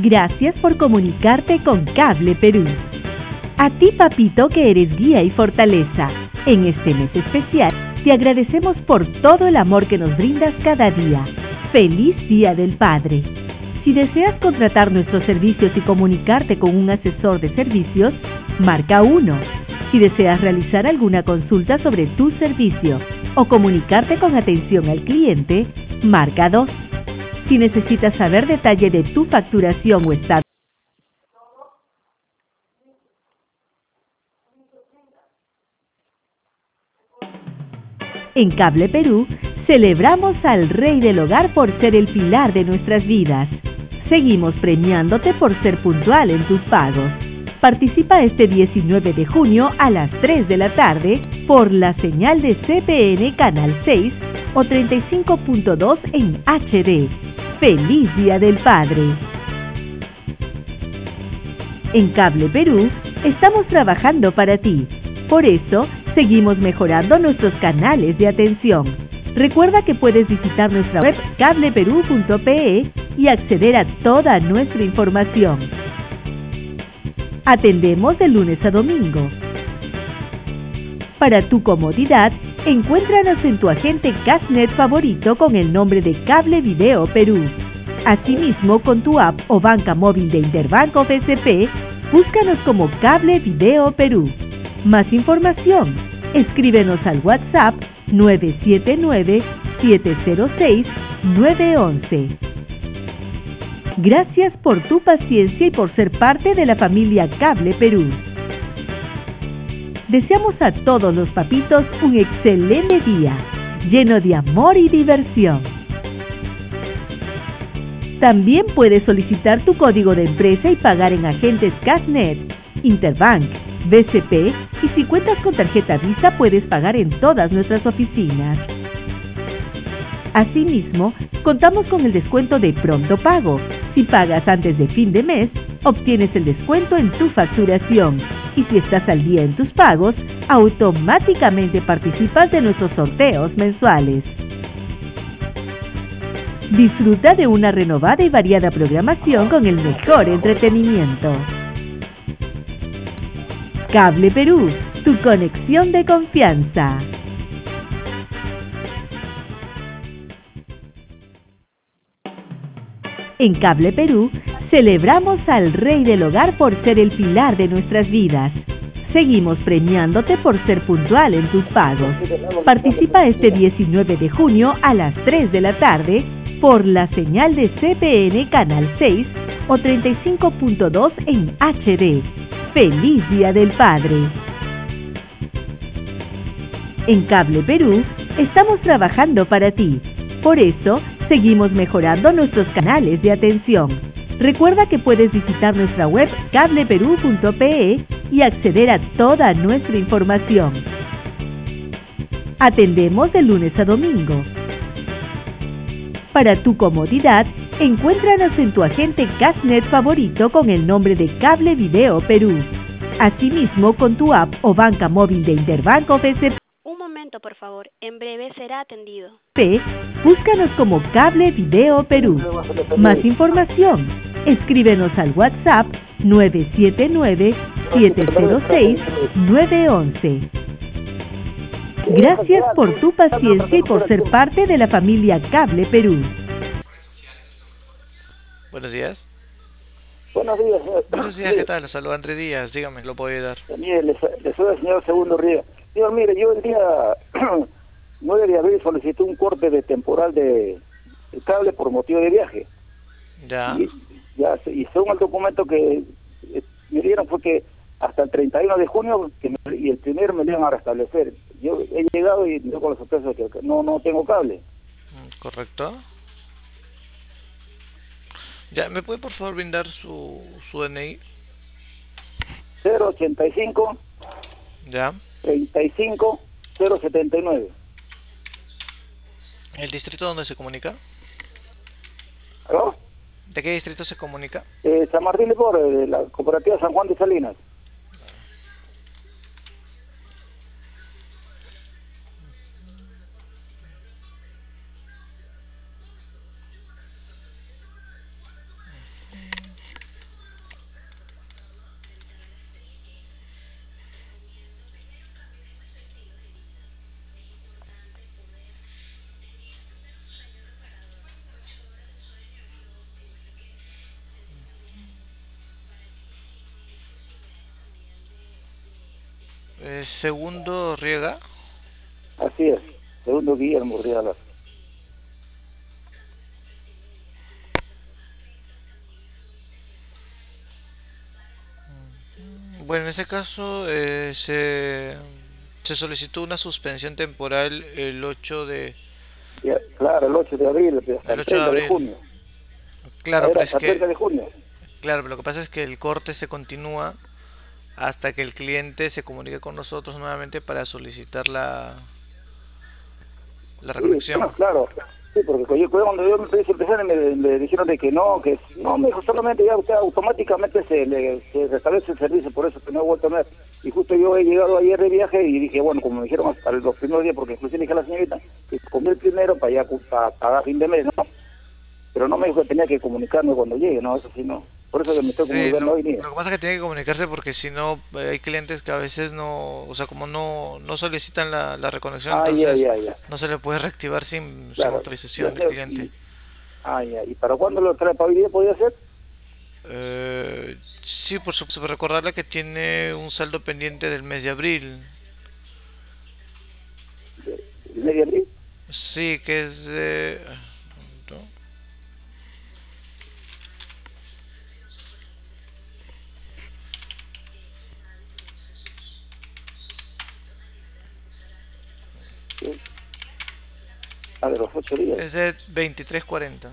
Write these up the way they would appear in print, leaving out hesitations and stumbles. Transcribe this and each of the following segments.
Gracias por comunicarte con Cable Perú. A ti, papito, que eres guía y fortaleza. En este mes especial, te agradecemos por todo el amor que nos brindas cada día. ¡Feliz Día del Padre! Si deseas contratar nuestros servicios y comunicarte con un asesor de servicios, marca 1. Si deseas realizar alguna consulta sobre tu servicio o comunicarte con atención al cliente, marca 2. Si necesitas saber detalle de tu facturación o estado, en Cable Perú, celebramos al Rey del Hogar por ser el pilar de nuestras vidas. Seguimos premiándote por ser puntual en tus pagos. Participa este 19 de junio a las 3 de la tarde por la señal de CPN Canal 6 o 35.2 en HD. ¡Feliz Día del Padre! En Cable Perú, estamos trabajando para ti. Por eso, seguimos mejorando nuestros canales de atención. Recuerda que puedes visitar nuestra web cableperú.pe y acceder a toda nuestra información. Atendemos de lunes a domingo. Para tu comodidad, encuéntranos en tu agente Cashnet favorito con el nombre de Cable Video Perú. Asimismo, con tu app o banca móvil de Interbanco FSP, búscanos como Cable Video Perú. Más información, escríbenos al WhatsApp 979-706-911. Gracias por tu paciencia y por ser parte de la familia Cable Perú. Deseamos a todos los papitos un excelente día, lleno de amor y diversión. También puedes solicitar tu código de empresa y pagar en agentes Cashnet, Interbank, BCP y si cuentas con tarjeta Visa puedes pagar en todas nuestras oficinas. Asimismo, contamos con el descuento de Pronto Pago. Si pagas antes de fin de mes, obtienes el descuento en tu facturación. Y si estás al día en tus pagos, automáticamente participas de nuestros sorteos mensuales. Disfruta de una renovada y variada programación con el mejor entretenimiento. Cable Perú, tu conexión de confianza. En Cable Perú, celebramos al Rey del Hogar por ser el pilar de nuestras vidas. Seguimos premiándote por ser puntual en tus pagos. Participa este 19 de junio a las 3 de la tarde por la señal de CPN Canal 6 o 35.2 en HD. ¡Feliz Día del Padre! En Cable Perú, estamos trabajando para ti. Por eso, seguimos mejorando nuestros canales de atención. Recuerda que puedes visitar nuestra web cableperú.pe y acceder a toda nuestra información. Atendemos de lunes a domingo. Para tu comodidad, encuéntranos en tu agente Cashnet favorito con el nombre de Cable Video Perú. Asimismo, con tu app o banca móvil de Interbanco FSP. Un momento, por favor. En breve será atendido. Búscanos como Cable Video Perú. Más información, escríbenos al WhatsApp 979-706-911. Gracias por tu paciencia y por ser parte de la familia Cable Perú. Buenos días. Buenos días, señor. Buenos días, ¿qué tal? Saludos, André Díaz. Dígame, ¿lo puedo ayudar? Mire, le soy el señor Segundo Ríos. Señor, mire, yo el día 9 de abril solicité un corte de temporal de cable por motivo de viaje. Ya. Y según el documento que me dieron fue que hasta el 31 de junio y el primero me lo iban a restablecer. Yo he llegado y yo con la sorpresa que no tengo cable. Correcto. Ya, ¿me puede por favor brindar su DNI? 085 Ya. 35 079. ¿El distrito donde se comunica? ¿Aló? ¿De qué distrito se comunica? San Martín de Porres, de la cooperativa San Juan de Salinas. Segundo Riega. Así es, segundo Guillermo Riega. Bueno, en ese caso se solicitó una suspensión temporal el 8 de... Ya, claro, el 8 de abril, hasta El el 8 de 30 de abril. junio. Claro, Era pero es hasta el 30 que... de junio. Claro, pero lo que pasa es que el corte se continúa hasta que el cliente se comunique con nosotros nuevamente para solicitar la Sí, reconexión. claro. Sí, porque cuando yo me pedí su impresión me dijeron de que no, me dijo solamente ya usted automáticamente se restablece el servicio, por eso que no he vuelto a ver. Y justo yo he llegado ayer de viaje y dije, bueno, como me dijeron hasta los primeros días, porque inclusive dije a la señorita que comí el primero para pagar fin de mes, ¿no? Pero no me dijo que tenía que comunicarme cuando llegue, ¿no? Eso sí, no. Por eso que me estoy Sí, comunicando hoy día. lo que pasa es que tiene que comunicarse porque si no hay clientes que a veces no, o sea, como no solicitan la reconexión, entonces Ya. no se le puede reactivar sin Claro. autorización del cliente. Ya. ¿Y para cuándo lo trae para hoy día podría ser? Sí, por supuesto, recordarle que tiene un saldo pendiente del mes de abril. ¿El mes de abril? Sí, que es de... ¿no? Sí. A ver, los 8 días. Es de 23.40.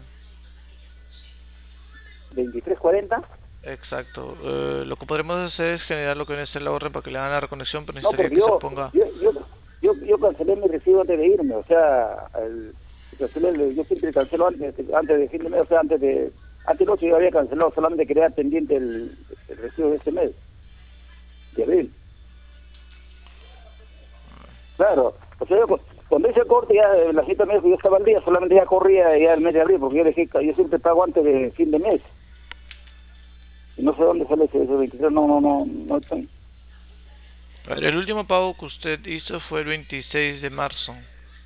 23.40. Exacto. Lo que podremos hacer es generar lo que viene a ser la orden para que le hagan la reconexión, pero No, necesitaría porque que se ponga... yo cancelé mi recibo antes de irme, o sea, yo siempre cancelo antes de fin de mes, o sea, antes del 8 yo había cancelado, solamente quería pendiente el recibo de este mes, de abril. Claro, o sea, cuando hice el corte ya la cita me dijo que yo estaba al día, solamente ya corría ya el mes de abril, porque yo siempre pago antes de fin de mes. Y no sé dónde sale ese 23, no estoy. A ver, el último pago que usted hizo fue el 26 de marzo.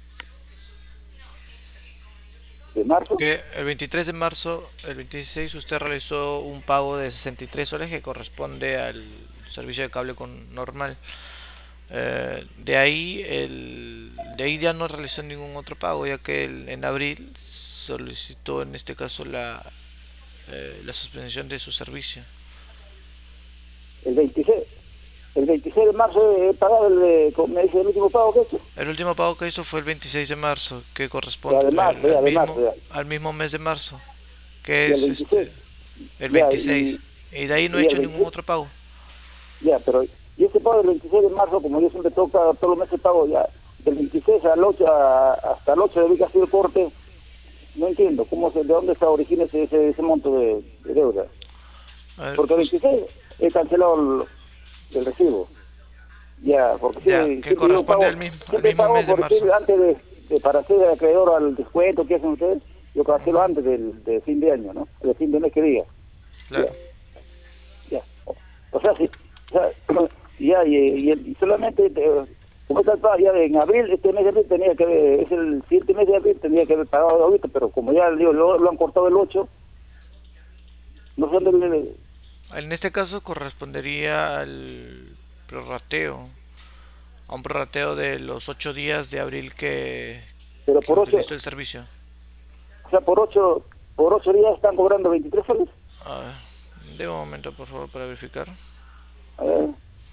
¿De marzo? Que el 23 de marzo, el 26, usted realizó un pago de 63 soles que corresponde al servicio de cable normal. De ahí ya no realizó ningún otro pago, ya que en abril solicitó en este caso la suspensión de su servicio. El 26 de marzo he pagado me dice el último pago que he hecho. El último pago que hizo fue el 26 de marzo, que corresponde al mismo mes de marzo, que es el 26. Y de ahí no he hecho ningún otro pago. Ya, pero y ese pago del 26 de marzo, como yo siempre toca todos los meses pago ya, del 26 al 8 hasta el 8 de abril que ha sido el corte, no entiendo de dónde está origina ese monto de deuda. Porque el 26 he cancelado el recibo. Ya, porque ya, que corresponde al mismo mes de marzo. Antes para ser acreedor al descuento que hacen ustedes, yo cancelo antes de fin de año, ¿no? De fin de mes que diga. Claro. Ya. O sea, sí. O sea, y solamente, como está ya en abril, este mes de abril tenía que haber, es el siguiente mes de abril, tenía que haber pagado ahorita, pero como ya digo, lo han cortado el 8, no sé dónde. En este caso correspondería al prorrateo, a un prorrateo de los 8 días de abril que utilizó el servicio. O sea, por 8 días están cobrando 23 soles. A ver, de un momento por favor para verificar. A ver.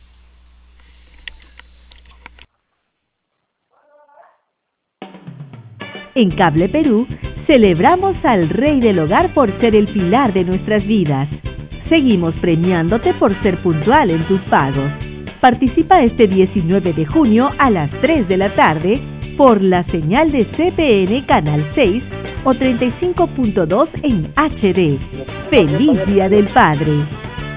En Cable Perú, celebramos al Rey del Hogar por ser el pilar de nuestras vidas. Seguimos premiándote por ser puntual en tus pagos. Participa este 19 de junio a las 3 de la tarde por la señal de CPN Canal 6 o 35.2 en HD. ¡Feliz Día del Padre!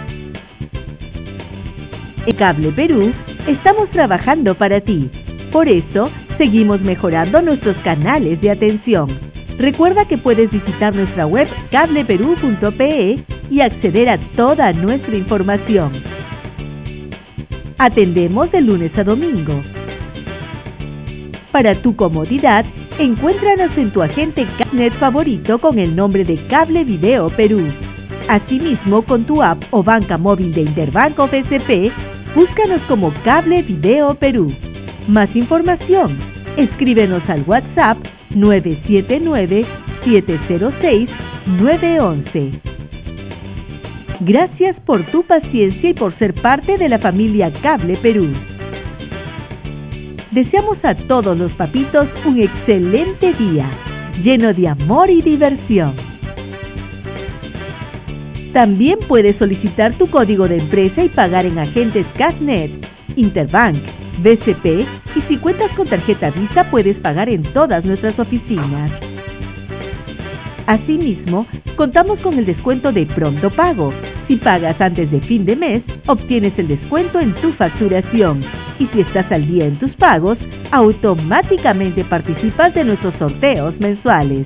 En Cable Perú, estamos trabajando para ti. Por eso, seguimos mejorando nuestros canales de atención. Recuerda que puedes visitar nuestra web cableperú.pe y acceder a toda nuestra información. Atendemos de lunes a domingo. Para tu comodidad, encuéntranos en tu agente Cablenet favorito con el nombre de Cable Video Perú. Asimismo, con tu app o banca móvil de Interbanco BCP, Búscanos como Cable Video Perú. Más información, escríbenos al WhatsApp 979-706-911. Gracias por tu paciencia y por ser parte de la familia Cable Perú. Deseamos a todos los papitos un excelente día, lleno de amor y diversión. También puedes solicitar tu código de empresa y pagar en agentes Cashnet, Interbank, BCP, y si cuentas con tarjeta Visa puedes pagar en todas nuestras oficinas. Asimismo, contamos con el descuento de Pronto Pago. Si pagas antes de fin de mes, obtienes el descuento en tu facturación. Y si estás al día en tus pagos, automáticamente participas de nuestros sorteos mensuales.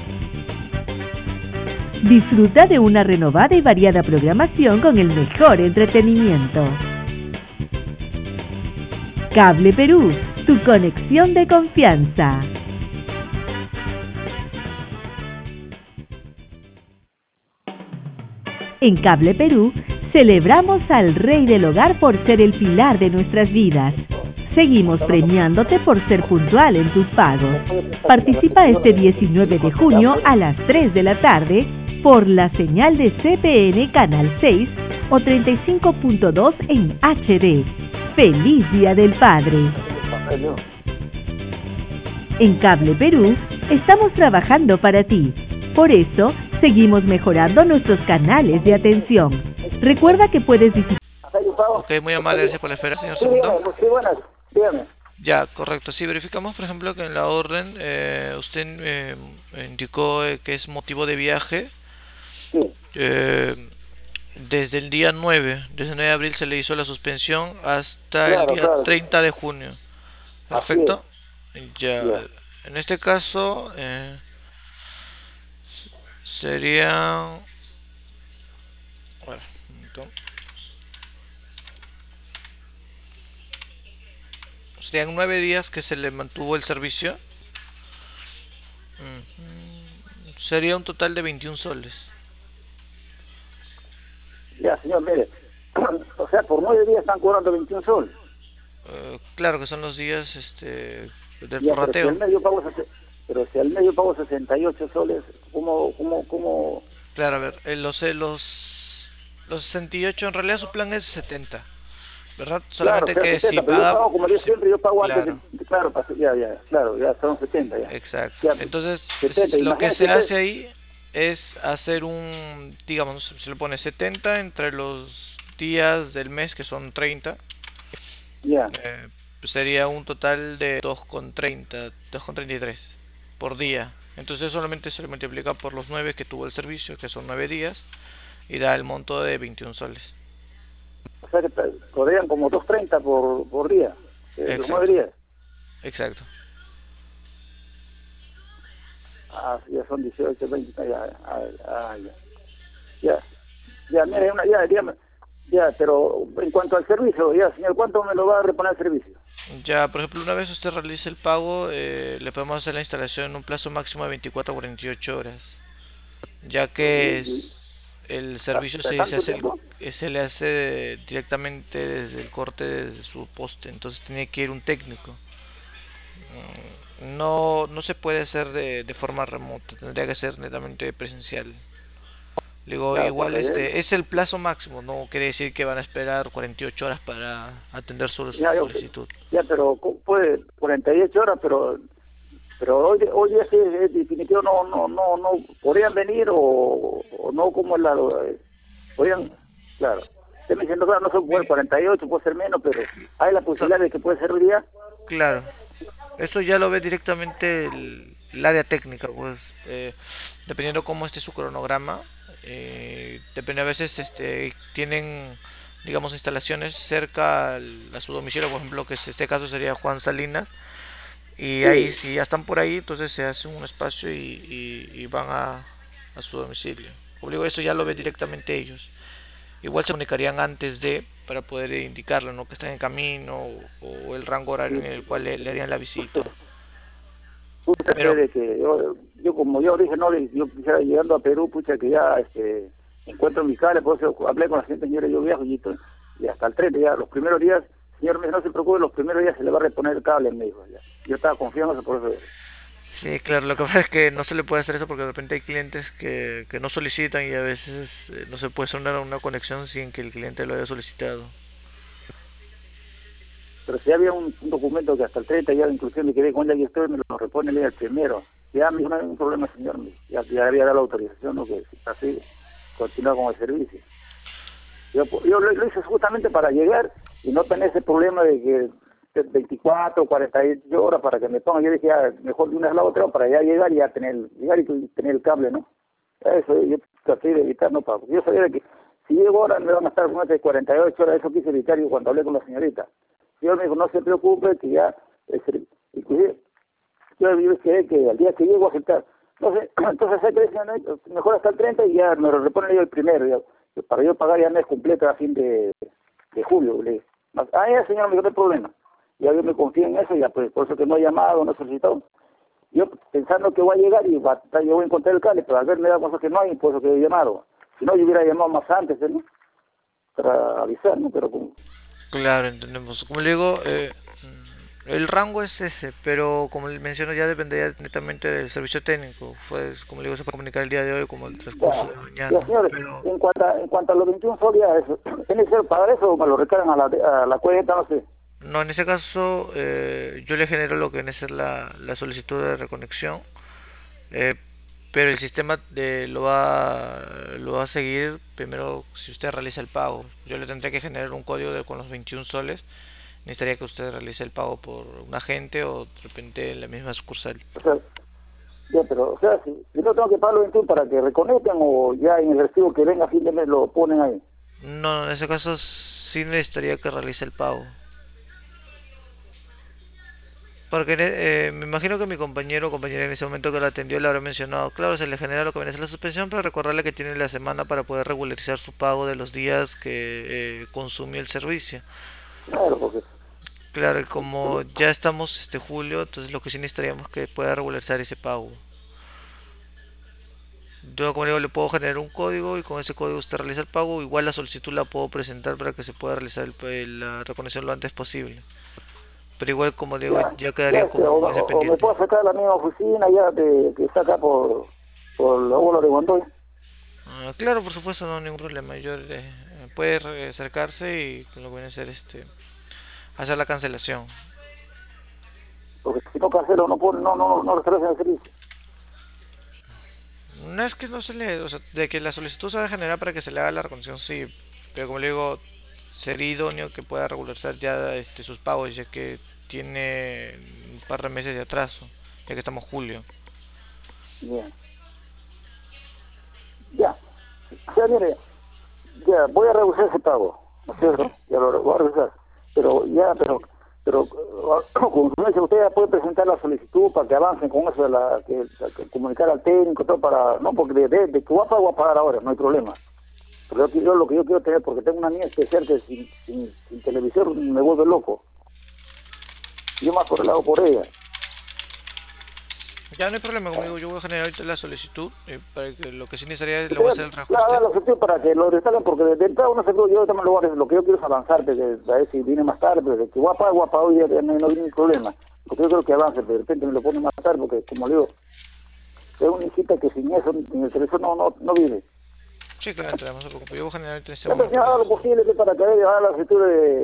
Disfruta de una renovada y variada programación con el mejor entretenimiento. Cable Perú, tu conexión de confianza. En Cable Perú, celebramos al Rey del Hogar por ser el pilar de nuestras vidas. Seguimos premiándote por ser puntual en tus pagos. Participa este 19 de junio a las 3 de la tarde por la señal de CPN Canal 6 o 35.2 en HD. ¡Feliz Día del Padre! En Cable Perú, estamos trabajando para ti. Por eso, seguimos mejorando nuestros canales de atención. Recuerda que puedes visitar... Ok, muy amable, gracias por la espera, señor Sí, Segundo. sí, buenas, dígame. Ya, correcto. Sí, verificamos, por ejemplo, que en la orden usted indicó que es motivo de viaje. Sí, Desde el día 9, desde el 9 de abril se le hizo la suspensión hasta el Claro, día claro. 30 de junio. Así Perfecto. Ya, Ya. en este caso sería... Bueno, un momento. Serían 9 días que se le mantuvo el servicio. Sería un total de 21 soles. Ya, señor, mire. O sea, por 9 días están cobrando 21 soles. Claro que son los días del Ya, prorrateo. pero si al medio pago 68 soles, ¿cómo? Claro, a ver, los 68 en realidad su plan es 70, ¿verdad? Claro, Solamente sea que 70, si pero yo paga... pago como yo siempre, yo pago Claro. antes de... Claro, claro, ya son 70 ya. Exacto. Ya, Entonces, 70, lo que se imagínate, hace ahí es hacer digamos, se le pone 70 entre los días del mes, que son 30. Ya, Sería un total de 2,30, 2,33 por día. Entonces solamente se le multiplica por los 9 que tuvo el servicio, que son 9 días, y da el monto de 21 soles. o sea que cobran como 2.30 por día, los 9 Exacto. días. Exacto. Ah, ya son 18, 20, ya, mire, dígame, ya, pero en cuanto al servicio, ya, señor, ¿cuánto me lo va a reponer el servicio? Ya, por ejemplo, una vez usted realice el pago, le podemos hacer la instalación en un plazo máximo de 24 a 48 horas, ya que el servicio ¿Hasta tanto hace tiempo? se le hace directamente desde el corte de su poste, entonces tiene que ir un técnico. No se puede hacer de forma remota, tendría que ser netamente presencial. Digo, Claro, igual porque es el plazo máximo, no quiere decir que van a esperar 48 horas para atender su solicitud. ya, pero puede 48 horas, pero hoy día sí es definitivo, no, podrían venir o no, como el lado, podrían, claro. Usted me diciendo, claro, no se puede 48, puede ser menos, pero hay la posibilidad de que puede ser hoy día. Claro, eso ya lo ve directamente el área técnica, pues, dependiendo cómo esté su cronograma, depende, a veces tienen, digamos, instalaciones cerca a su domicilio, por ejemplo, que en este caso sería Juan Salinas, y ahí, si ya están por ahí, entonces se hace un espacio y van a su domicilio. Como digo, eso ya lo ve directamente ellos. Igual se comunicarían antes para poder indicarle, ¿no?, que están en camino o el rango horario en el cual le harían la visita. Pucha, Pero, de que yo como yo dije, no, yo quisiera llegando a Perú, pucha, que ya encuentro mi cable, por eso hablé con la gente, señora, yo viajo y y hasta el 30 ya, los primeros días, señor, no se preocupe, los primeros días se le va a reponer el cable, me dijo. Ya. Yo estaba confiando por eso. Sí, claro, lo que pasa es que no se le puede hacer eso porque de repente hay clientes que no solicitan y a veces no se puede hacer una conexión sin que el cliente lo haya solicitado. Pero si había un documento que hasta el 30 ya inclusive me quedé con él y estoy, me lo repone el primero. Ya me dijo, no hay ningún problema, señor. Ya había dado la autorización, ¿no? Que si está así, continúa con el servicio. Yo lo hice justamente para llegar y no tener ese problema de que 24, 48 horas para que me pongan. Yo dije, mejor de una a la otra para ya llegar y ya llegar y tener el cable, ¿no? Eso yo traté de evitar, ¿no? Porque yo sabía que si llego ahora me van a estar con este 48 horas, eso quise evitar yo cuando hablé con la señorita. Yo me dijo, no se preocupe, que ya, inclusive, yo quedé que al día que llego a aceptar. Entonces hay que decir, mejor hasta el 30 y ya me lo repone yo el primero, ya, para yo pagar ya mes completo a fin de julio. Le dije, ya señor, me dijo, no hay problema. Ya yo me confié en eso, ya pues por eso que no he llamado, no he solicitado. Yo pensando que voy a llegar y yo voy a encontrar el cable, pero al ver me da cosas que no hay, por eso que he llamado. Si no, yo hubiera llamado más antes, ¿no? Para avisar, ¿no? Pero como... Claro, entendemos. Como le digo, el rango es ese, pero como le menciono ya dependería netamente del servicio técnico. Pues, como le digo, se puede comunicar el día de hoy como el transcurso de mañana. Ya, señores, Pero en cuanto a los 21 soles, ¿es necesario pagar eso o me lo recargan a la cuenta? No sé. no, en ese caso yo le genero lo que viene a ser la solicitud de reconexión, eh, pero el sistema lo va a seguir primero si usted realiza el pago. Yo le tendré que generar un código con los 21 soles. Necesitaría que usted realice el pago por un agente o de repente en la misma sucursal. O sea, ya, pero, o sea, si no tengo que pagar los 21 para que reconecten o ya en el recibo que venga a fin de mes lo ponen ahí. No, en ese caso sí necesitaría que realice el pago. Porque me imagino que mi compañero o compañera en ese momento que lo atendió le habrá mencionado, claro, se le genera lo que viene a ser la suspensión, pero recordarle que tiene la semana para poder regularizar su pago de los días que consumió el servicio. Claro, porque... Claro, y como ya estamos julio, entonces lo que sí necesitaríamos que pueda regularizar ese pago. Yo, como digo, le puedo generar un código y con ese código usted realiza el pago. Igual la solicitud la puedo presentar para que se pueda realizar la reconexión lo antes posible. Pero igual, como digo, ya quedaría como ese o me pendiente. puedo sacar la misma oficina ya que está acá por la bola de Guandoy. Claro, por supuesto, no hay ningún problema. Yo puede acercarse y lo que viene a hacer hacer la cancelación. Porque si no cancelo no restablece el servicio. No es que no se le, o sea, de que la solicitud se va a generar para que se le haga la reconexión, sí, pero como le digo, sería idóneo que pueda regularizar ya sus pagos, ya que tiene un par de meses de atraso, ya que estamos julio. Bien. Ya. O sea, mire, ya, voy a reducir ese pago, ¿no es cierto? Ya lo voy a reducir. Pero, como dice usted, ya puede presentar la solicitud para que avancen con eso que comunicar al técnico, todo para, no, porque de que voy a pagar ahora, no hay problema. Pero yo lo que yo quiero tener, porque tengo una niña especial que sin televisor me vuelve loco. Yo más por el lado por ella. Ya no hay problema, como digo, yo voy a generar ahorita la solicitud, para que lo que sí necesitaría es lo voy a hacer el reajuste. Claro, la solicitud para que lo restalen, porque de entrada no sé, yo también lo que yo quiero es avanzar, a ver si viene más tarde, pero de que guapa hoy ya no hay ningún problema. Porque yo creo que avance, pero de repente me lo pone más tarde, porque como le digo, es una hijita que sin eso, sin el televisor no vive. Sí, claro, no se preocupe, yo voy a generar ahorita este Ya pues, momento. haga lo posible para que haga la solicitud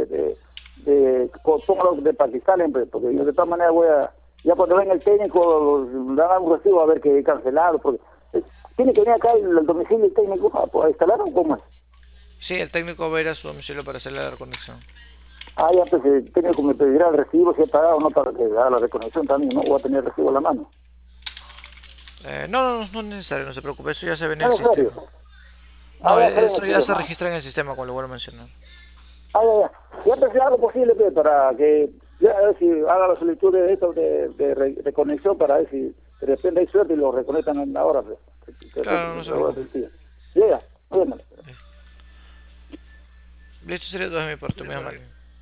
póngalo de Pakistán, porque yo de todas maneras ya cuando venga el técnico, dan un recibo a ver que he cancelado, porque tiene que venir acá el domicilio del técnico para instalar o cómo es. Sí, el técnico va a ir a su domicilio para hacer la reconexión. Ya pues el técnico me pedirá el recibo si he pagado o no para que haga la reconexión también, ¿no? Voy a tener el recibo a la mano. No es necesario, no se preocupe, eso ya se ve en el ¿En sistema. serio? No, Ya eso ya se registra en el sistema, como lo vuelvo a mencionar. Ya pues haga lo posible para que ya a ver si haga la solicitud de esto de conexión para ver si de repente hay suerte y lo reconectan ahora. Pues. Claro, no se preocupe. Llega, bueno. Listo, sería todo de mi parte, muy amable.